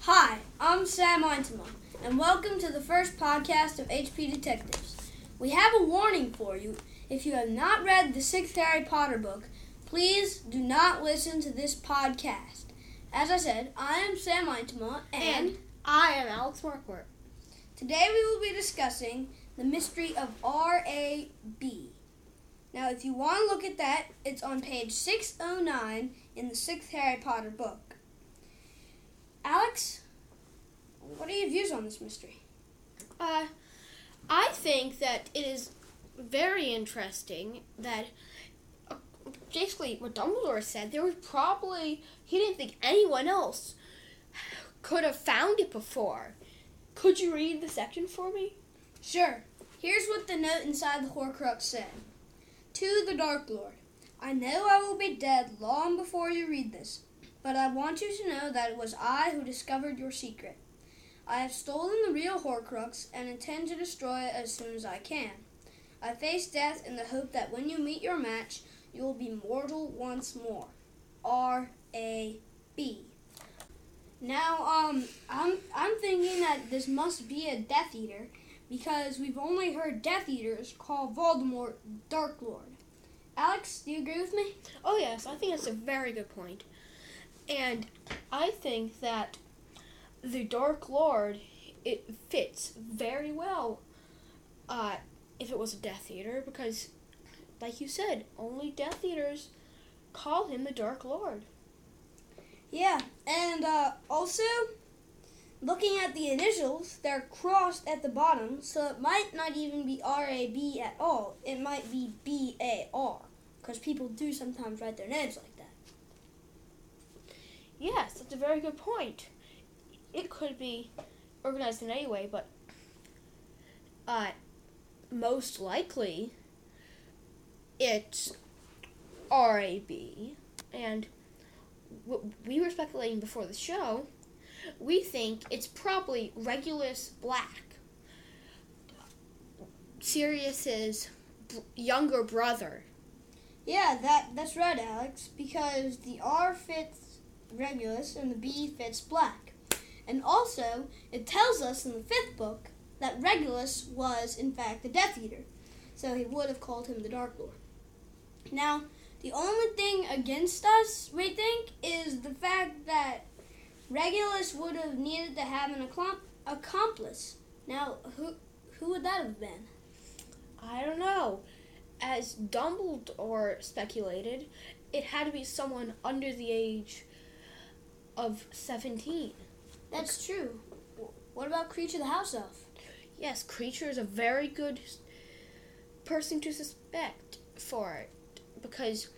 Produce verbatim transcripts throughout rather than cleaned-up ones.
Hi, I'm Sam Eintema, and welcome to the first podcast of H P Detectives. We have a warning for you. If you have not read the sixth Harry Potter book, please do not listen to this podcast. As I said, I am Sam Eintema, and, and I am Alex Marquardt. Today we will be discussing the mystery of R A B. Now, if you want to look at that, it's on page six oh nine in the sixth Harry Potter book. Alex, what are your views on this mystery? Uh, I think that it is very interesting that uh, basically what Dumbledore said, there was probably, he didn't think anyone else could have found it before. Could you read the section for me? Sure. Here's what the note inside the Horcrux said. To the Dark Lord, I know I will be dead long before you read this, but I want you to know that it was I who discovered your secret. I have stolen the real Horcrux and intend to destroy it as soon as I can. I face death in the hope that when you meet your match, you will be mortal once more. R A B. Now, um, I'm I'm thinking that this must be a Death Eater, because we've only heard Death Eaters call Voldemort Dark Lord. Alex, do you agree with me? Oh yes, I think that's a very good point. And I think that the Dark Lord, it fits very well uh, if it was a Death Eater, because, like you said, only Death Eaters call him the Dark Lord. Yeah, and uh, also, looking at the initials, they're crossed at the bottom, so it might not even be R A B at all. It might be B A R, because people do sometimes write their names like that. Yes, that's a very good point. It could be organized in any way, but uh, most likely it's R A B. And what we were speculating before the show, we think it's probably Regulus Black, Sirius's b- younger brother. Yeah, that that's right, Alex, because the R fits Regulus and the B fits Black. And also, it tells us in the fifth book that Regulus was, in fact, the Death Eater, so he would have called him the Dark Lord. Now, the only thing against us, we think, is the fact that Regulus would have needed to have an accom- accomplice. Now, who who would that have been? I don't know. As Dumbledore speculated, it had to be someone under the age of seventeen. That's true. What about Kreacher the House Elf? Yes, Kreacher is a very good person to suspect for it, because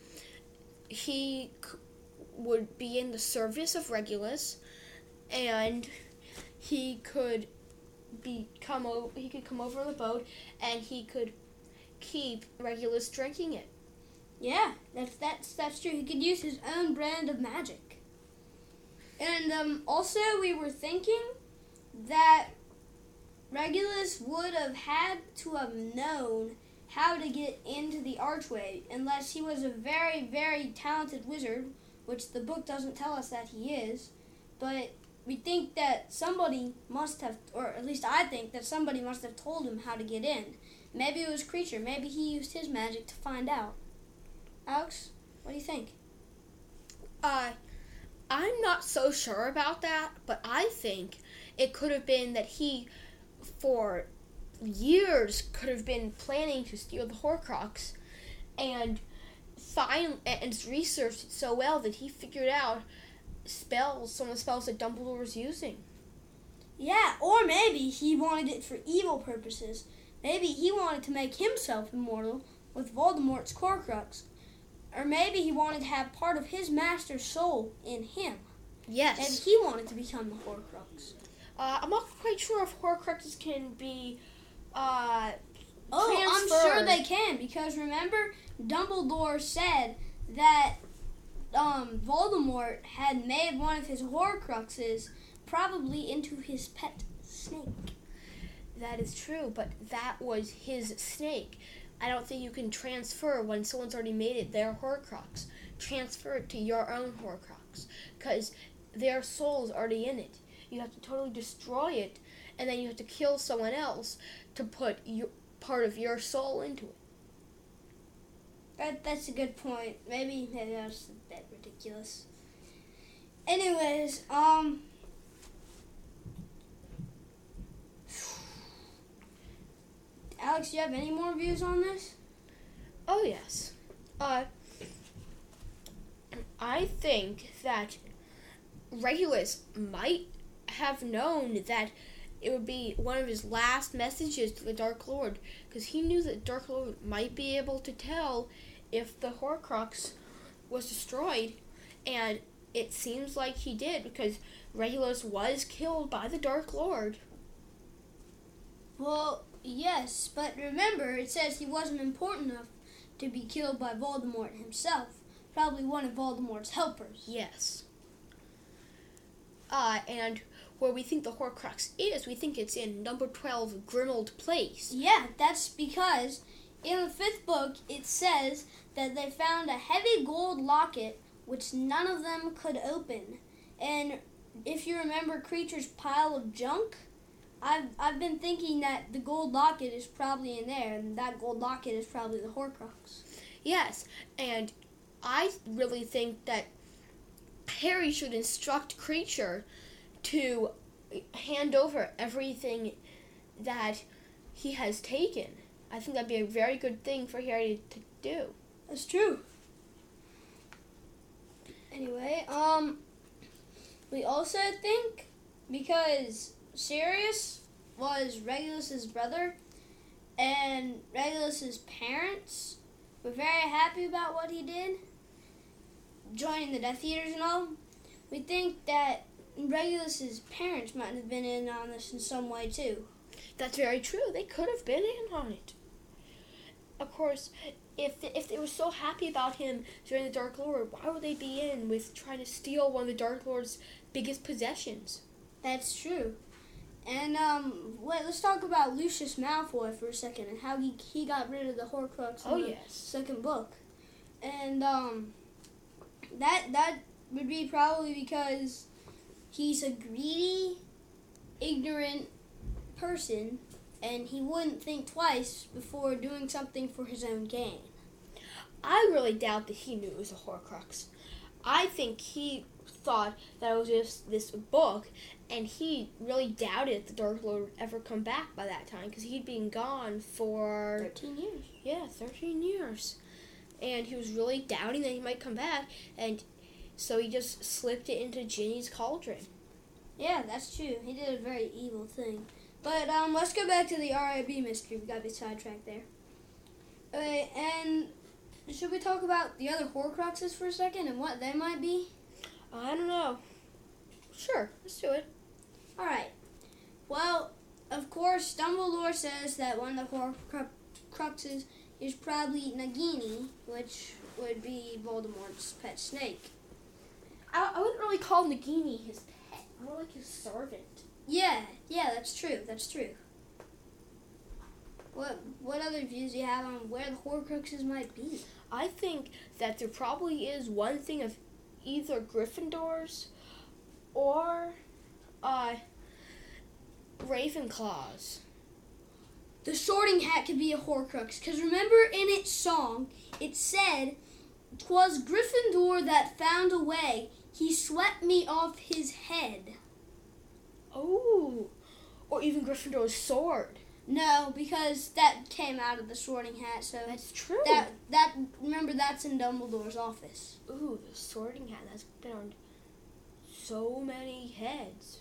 he c- would be in the service of Regulus, and he could be come o- he could come over on the boat, and he could keep Regulus drinking it. Yeah, that's that's that's true. He could use his own brand of magic. And um, also, we were thinking that Regulus would have had to have known how to get into the archway, unless he was a very, very talented wizard, which the book doesn't tell us that he is. But we think that somebody must have, or at least I think that somebody must have told him how to get in. Maybe it was Kreacher. Maybe he used his magic to find out. Alex, what do you think? Uh, I'm not so sure about that, but I think it could have been that he, for years, could have been planning to steal the Horcrux, and find and researched it so well that he figured out spells, some of the spells that Dumbledore was using. Yeah, or maybe he wanted it for evil purposes. Maybe he wanted to make himself immortal with Voldemort's Horcrux. Or maybe he wanted to have part of his master's soul in him. Yes. Maybe he wanted to become the Horcrux. Uh, I'm not quite sure if Horcruxes can be uh, Oh, transferred. I'm sure they can, because remember, Dumbledore said that um, Voldemort had made one of his Horcruxes probably into his pet snake. That is true, but that was his snake. I don't think you can transfer when someone's already made it their Horcrux. Transfer it to your own Horcrux, because their soul's already in it. you have to totally destroy it, and then you have to kill someone else to put your, part of your soul into it. That that's a good point. Maybe maybe that's a bit ridiculous. Anyways, um. Alex, do you have any more views on this? Oh, yes. Uh, I think that Regulus might have known that it would be one of his last messages to the Dark Lord, because he knew that Dark Lord might be able to tell if the Horcrux was destroyed, and it seems like he did, because Regulus was killed by the Dark Lord. Well, yes, but remember, it says he wasn't important enough to be killed by Voldemort himself. Probably one of Voldemort's helpers. Yes. Uh, and where we think the Horcrux is, we think it's in number twelve, Grimmauld Place. Yeah, that's because in the fifth book, it says that they found a heavy gold locket which none of them could open. And if you remember Creature's pile of junk, I've I've been thinking that the gold locket is probably in there, and that gold locket is probably the Horcrux. Yes, and I really think that Harry should instruct Creature to hand over everything that he has taken. I think that'd be a very good thing for Harry to do. That's true. Anyway, um, we also think because Sirius was Regulus's brother, and Regulus's parents were very happy about what he did, joining the Death Eaters and all. We think that Regulus's parents might have been in on this in some way too. That's very true. They could have been in on it. Of course, if if they were so happy about him during the Dark Lord, why would they be in with trying to steal one of the Dark Lord's biggest possessions? That's true. And um, wait, let's talk about Lucius Malfoy for a second and how he he got rid of the Horcrux in Oh, the yes. second book. And um, that that would be probably because he's a greedy, ignorant person, and he wouldn't think twice before doing something for his own gain. I really doubt that he knew it was a Horcrux. I think he thought that it was just this book, and he really doubted the Dark Lord would ever come back by that time, because he'd been gone for... Thirteen years. Yeah, thirteen years. And he was really doubting that he might come back, and so he just slipped it into Ginny's cauldron. Yeah, that's true. He did a very evil thing. But um, let's go back to the R I B mystery. We got a bit sidetracked there. Okay, and should we talk about the other Horcruxes for a second and what they might be? I don't know. Sure, let's do it. All right. Well, of course, Dumbledore says that one of the Horcruxes is probably Nagini, which would be Voldemort's pet snake. I, I wouldn't really call Nagini his pet. More like his servant. Yeah, yeah, that's true. That's true. What what other views do you have on where the Horcruxes might be? I think that there probably is one thing of either Gryffindors or uh, Ravenclaws. The Sorting Hat could be a Horcrux, because remember in its song, it said, "'Twas Gryffindor that found a way, he swept me off his head." Oh, or even Gryffindor's sword. No, because that came out of the Sorting Hat, so That's true. that that remember that's in Dumbledore's office. Ooh, the Sorting Hat. That's been on so many heads.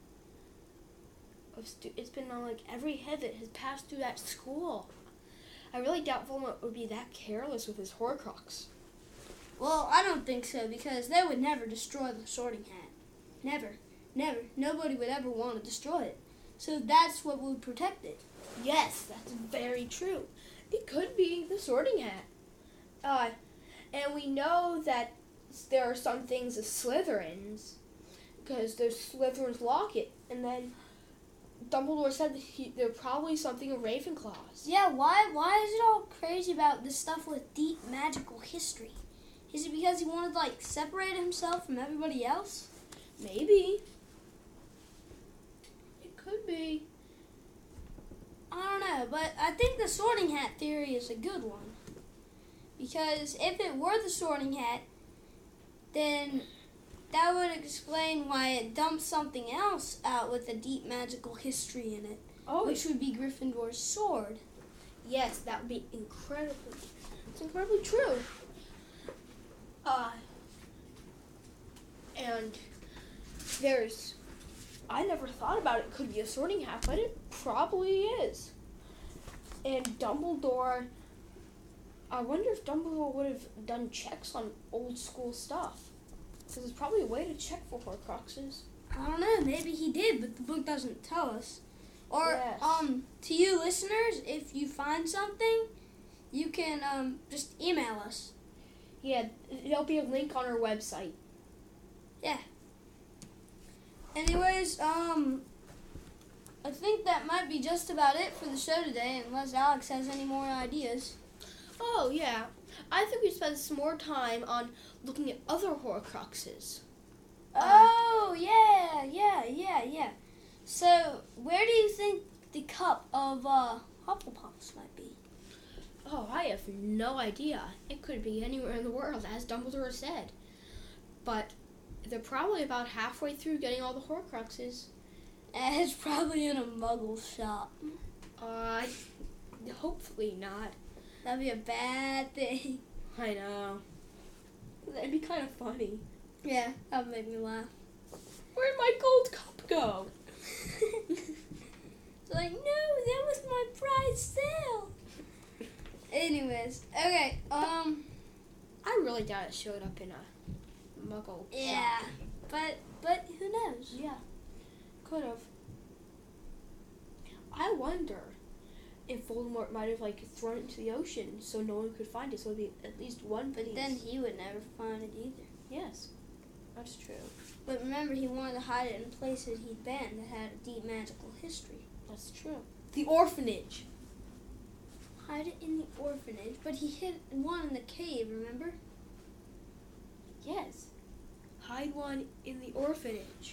Of stu- it's been on like every head that has passed through that school. I really doubt Voldemort would be that careless with his Horcrux. Well, I don't think so, because they would never destroy the Sorting Hat. Never. Never. Nobody would ever want to destroy it. So that's what would protect it. Yes, that's very true. It could be the Sorting Hat. Uh, and we know that there are some things as Slytherins, because there's Slytherin's locket, and then Dumbledore said that he, there's probably something of Ravenclaws. Yeah, why why is it all crazy about this stuff with deep magical history? Is it because he wanted to, like, separate himself from everybody else? Maybe. the Sorting Hat theory is a good one. Because if it were the Sorting Hat, then that would explain why it dumped something else out with a deep magical history in it, Oh, which would be Gryffindor's sword. yes, that would be incredibly, it's incredibly true. Uh, and there's, I never thought about it could be a Sorting Hat, but it probably is. And Dumbledore, I wonder if Dumbledore would have done checks on old school stuff. Because there's probably a way to check for Horcruxes. I don't know, maybe he did, but the book doesn't tell us. Or, Yes. um, to you listeners, if you find something, you can, um, just email us. Yeah, there'll be a link on our website. Yeah. Anyways, um, I think that might be just about it for the show today, unless Alex has any more ideas. Oh, yeah. I think we spend some more time on looking at other Horcruxes. Oh, yeah, yeah, yeah, yeah. So, where do you think the cup of, uh, Hufflepuffs might be? Oh, I have no idea. It could be anywhere in the world, as Dumbledore said. But they're probably about halfway through getting all the Horcruxes. Eh, it's probably in a muggle shop. Uh, hopefully not. That'd be a bad thing. I know. That'd be kind of funny. Yeah, that would make me laugh. Where'd my gold cup go? It's like, no, that was my prize sale. Anyways, okay, um, I really doubt it showed up in a muggle yeah, shop. but, but who knows? Yeah, could have. I wonder if Voldemort might have, like, thrown it into the ocean so no one could find it, so it'd be at least one But piece. then he would never find it either. Yes, that's true. But remember, he wanted to hide it in places he'd been that had a deep magical history. That's true. The orphanage. Hide it in the orphanage, but he hid one in the cave, remember? Yes. Hide one in the orphanage.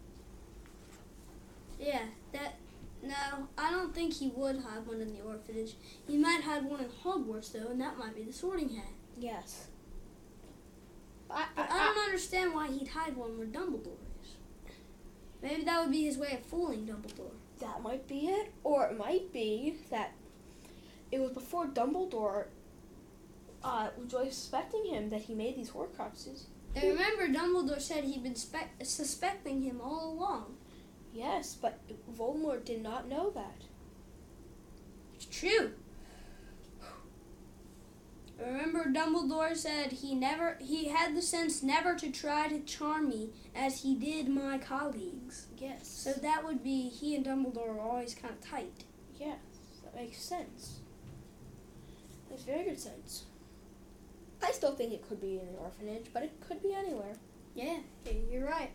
Yeah, that, no, I don't think he would hide one in the orphanage. He might hide one in Hogwarts, though, and that might be the Sorting Hat. Yes. I, But I don't understand why he'd hide one where Dumbledore is. Maybe that would be his way of fooling Dumbledore. That might be it. Or it might be that it was before Dumbledore uh, was really suspecting him that he made these Horcruxes. And remember, Dumbledore said he'd been spe- suspecting him all along. Yes, but Voldemort did not know that. It's true. Remember, Dumbledore said he never he had the sense never to try to charm me as he did my colleagues. Yes. So that would be he and Dumbledore are always kind of tight. Yes, that makes sense. Makes very good sense. I still think it could be in the orphanage, but it could be anywhere. Yeah, you're right.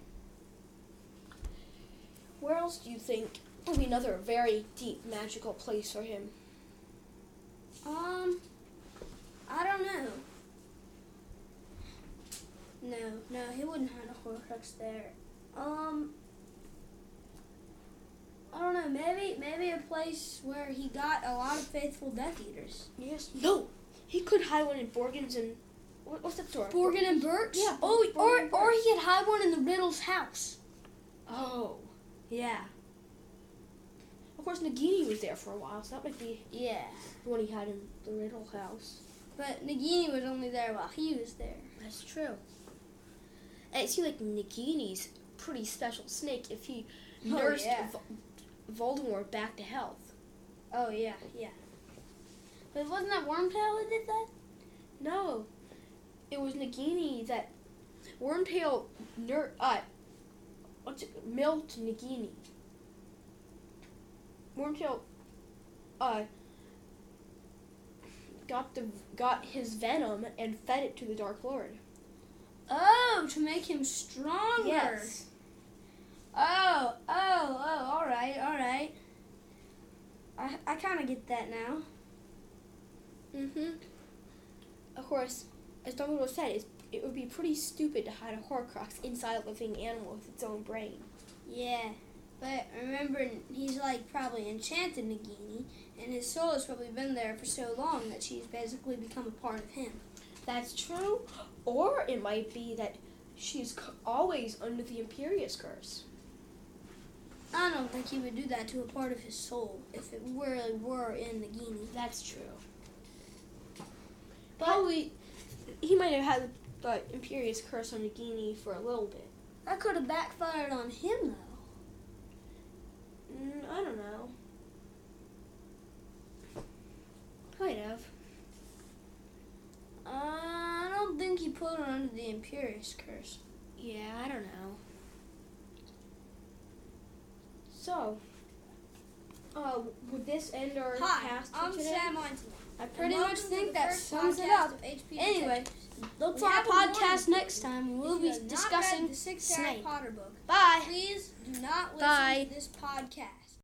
Where else do you think would be another very deep magical place for him? Um, I don't know. No, no, he wouldn't hide a Horcrux there. Um, I don't know. Maybe, maybe a place where he got a lot of faithful Death Eaters. Yes. No, he could hide one in Borgins and what, what's that store? Borgin and Birch. Yeah, Oh, Borgin or and or Birch. he could hide one in the Riddle's house. Oh, yeah. Of course, Nagini was there for a while, so that might be Yeah, the one he had in the Riddle house. but Nagini was only there while he was there. That's true. And it seems like Nagini's a pretty special snake if he Oh, nursed yeah. Vo- Voldemort back to health. Oh yeah, yeah. But wasn't that Wormtail that did that? No, it was Nagini that Wormtail nur- uh, what's it, milked Nagini. Wormtail uh, got the got his venom and fed it to the Dark Lord. Oh, to make him stronger. Yes. Oh, oh, oh, all right, all right. I I kind of get that now. Mm-hmm. Of course, as Dumbledore said, it's, it would be pretty stupid to hide a Horcrux inside a living animal with its own brain. Yeah, But remember, he's like probably enchanted Nagini, and his soul has probably been there for so long that she's basically become a part of him. That's true. Or it might be that she's c- always under the Imperius curse. I don't think he would do that to a part of his soul if it really were in Nagini. That's true. Probably, he might have had the Imperius curse on Nagini for a little bit. That could have backfired on him, though. Mm, I don't know. Might have. Uh, I don't think he put her under the Imperius curse. Yeah, I don't know. So, uh, would this end our Hi, cast for I'm today? Sam Einstein. I Pretty pretty much much think think that that sums sums it it up. up. Anyway, look we for our have a warning. podcast next time. We'll If be you have not discussing read the sixth Harry Snape. Potter book. Bye. Please do not listen Bye. to this podcast.